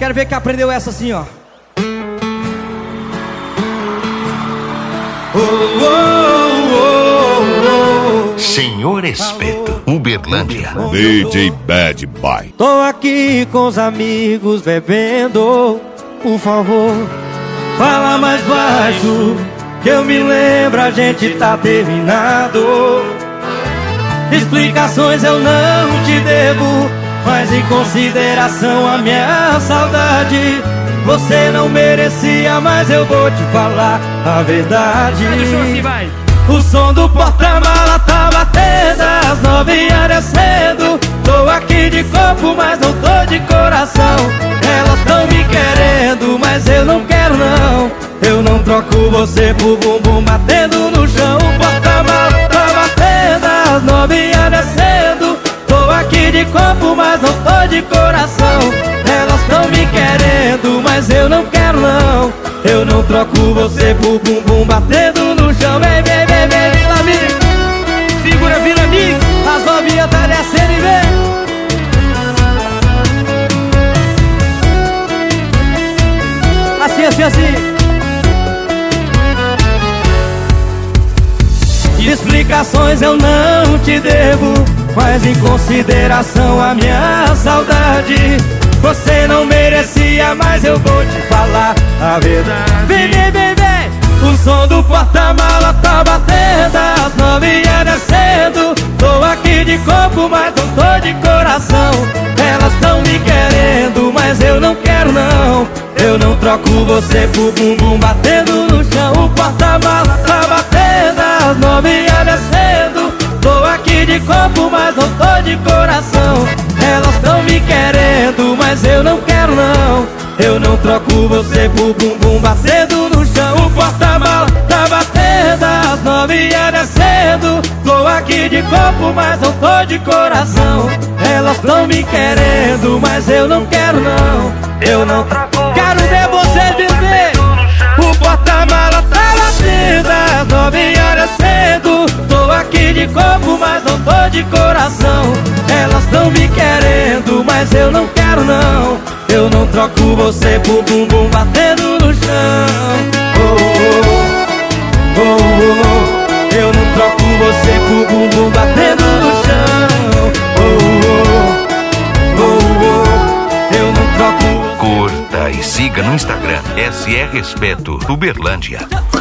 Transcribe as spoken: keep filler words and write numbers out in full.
quero ver quem aprendeu essa assim, ó. Oh, oh, oh, oh. Senhor Espeto, Uberlândia. D J Bad Boy. Tô aqui com os amigos bebendo. Por favor, fala mais baixo, que eu me lembro, a gente tá terminado. Explicações eu não te devo, mas em consideração a minha saudade, você não merecia, mas eu vou te falar a verdade. Assim, vai. O som do porta-mala tá batendo, às nove horas cedo. Tô aqui de corpo, mas não tô de coração. Elas tão me querendo, mas eu não quero não. Eu não troco você por bumbum batendo no chão. O porta-mala tá batendo, às nove horas cedo. Tô aqui de corpo, mas não tô de coração. Elas tão me querendo, mas eu não quero não. Eu não troco você por bumbum batendo no chão. Vem, vem, vem, vem, Vila Mix. Figura Vila Mix. As novinhas tá descendo e vem. Assim, assim, assim. Explicações eu não te devo, mas em consideração a minha saudade, você não merecia, mas eu vou te falar a verdade. Vem, vem, vem, vem. O som do porta-mala tá batendo, às nove horas cedo. Tô aqui de corpo, mas não tô de coração. Elas tão me querendo, mas eu não quero não. Eu não troco você por bumbum batendo no chão. O porta-mala tá batendo, às nove horas cedo. Tô aqui de corpo, mas não tô de coração. Elas tão me querendo, mas eu não quero não. Eu não troco você por bumbum batendo no chão. O porta-mala tá batendo, às nove horas cedo. Tô aqui de corpo, mas não tô de coração. Elas tão me querendo, mas eu não quero não. Eu não troco. Quero ver você dizer. O porta-mala tá batendo, às nove horas cedo. Tô aqui de corpo, mas não tô de coração. Elas tão me querendo, mas eu não quero não. Eu não troco você por bumbum batendo no chão. Oh, oh, oh, oh, oh. Eu não troco você por bumbum batendo no chão. Oh, oh, oh, oh. Eu não troco. Curta e siga no Instagram S R Espeto Uberlândia.